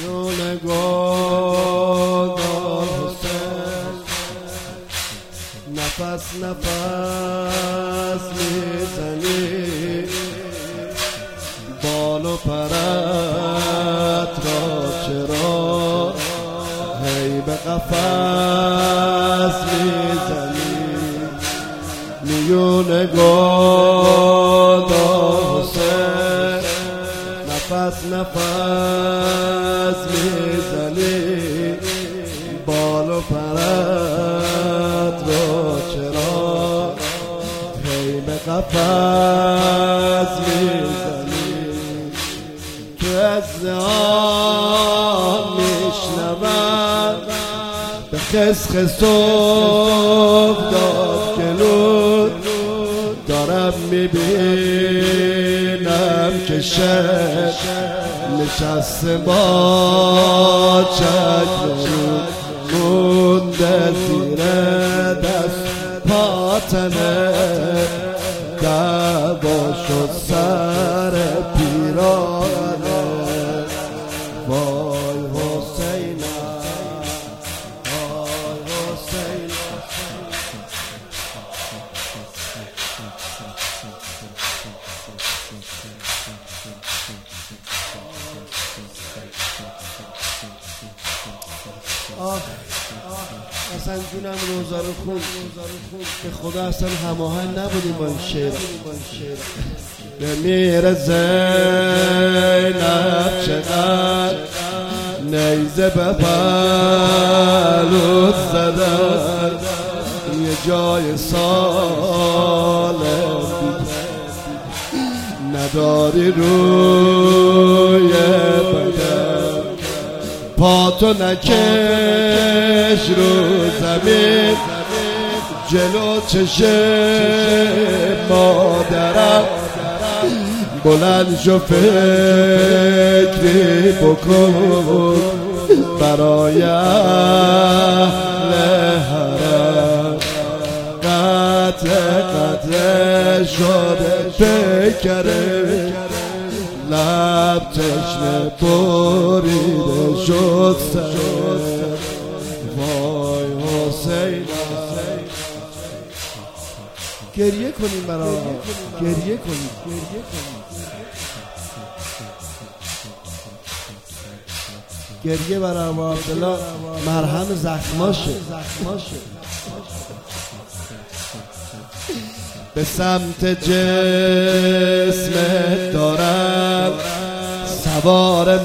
میون گلدان حسین نفس نفس میزنی، بال و پرت را چرا هی به قفس میزنی؟ میون گلدان حسین نفس نفس میزنی، بال و پرت را چرا هی به قفس میزنی؟ تو اجزهان میشنود به خسخس افتاد گلود، دارم میبینم که شب نشسته با چشم مونده زیر دست پاتنه، دعوا شد سر پیرانه. وای حسینم، وای حسینم. اصلا جونم روزا رو خون به خدا اصلا هماهنگ نبودیم با این شعر. بمیر زینب چقدر نیزه به پلوت زدن، یه جای سالم نداری روی بدن، پاتو نکش رو زمین جلو چشم مادرم، بلند شو فکری بکن برای اهل حرم، قطع شده پیکره، لب تشنه بریده شد سر. وای حسین، گریه کنیم برای گریه کنیم. گریه برای ابو عبدالله مرهم زخماشه. به سمت جسمت دارم سوار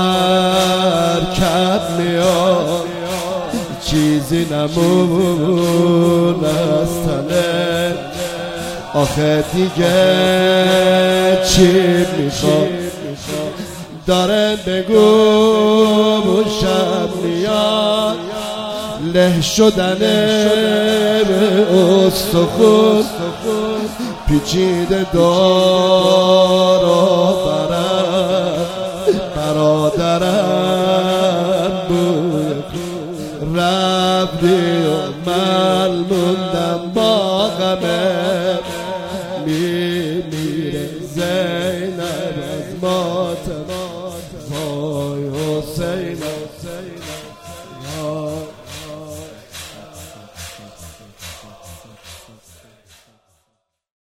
مرکب میاد، چیزی نمون از تنه، آخه دیگه چی میخواد؟ داره بگو شب میاد، له شدنه به استخون، پیچیده دار و برادرم بود رفتی و من موندم با غمه، میمیره زینب از ما